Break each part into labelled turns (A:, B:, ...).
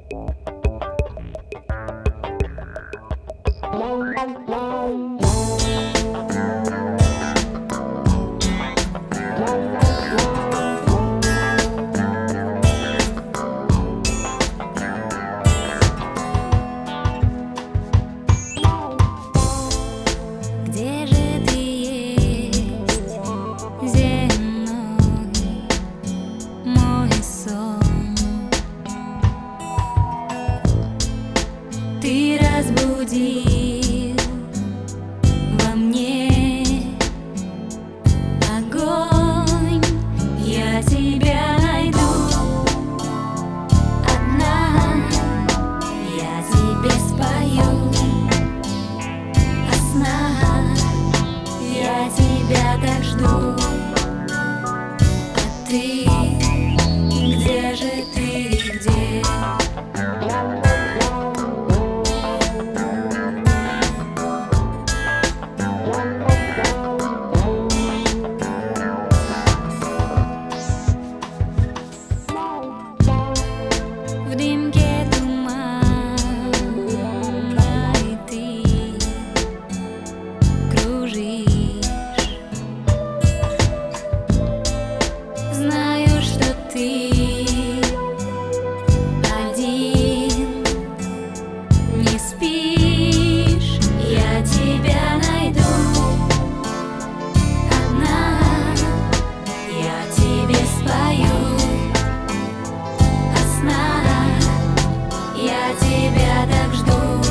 A: Где же ты есть, земной мой сон? Ты разбудил во мне огонь, я тебя найду. Одна я тебе спою о снах, я тебя так жду. А ты, где же ты, где? В дымке тумана и ты кружишь. Знаю, что ты один не спишь, я тебя найду. Одна я тебе спою о снах, я тебя так жду.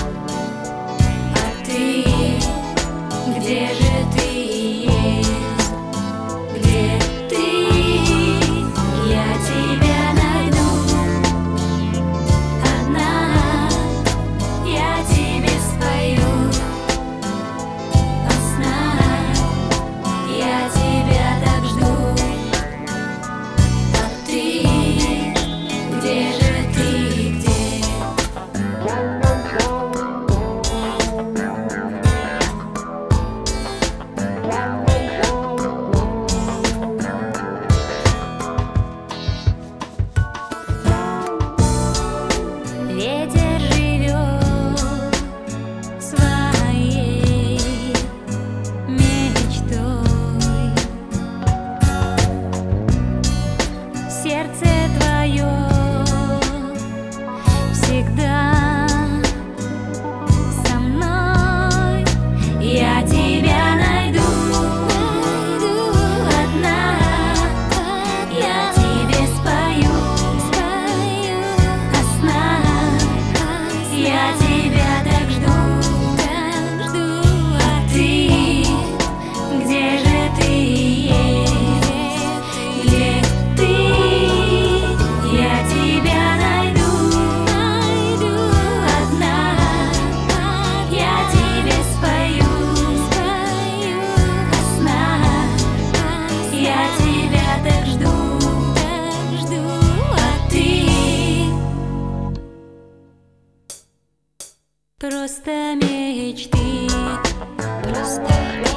A: А ты, где же ты есть? Где ты? Я тебя найду. Одна я тебе спою о снах, я тебя так жду. А ты, где же ты, где? Ветер живет своей мечтой. Сердце твое всегда со мной. Я тебя найду. Одна я тебе спою о снах, я тебя так жду. А ты, где же ты есть? Где ты? Я тебя найду. Одна я тебе спою о снах, я тебя так жду. А ты просто мечты, просто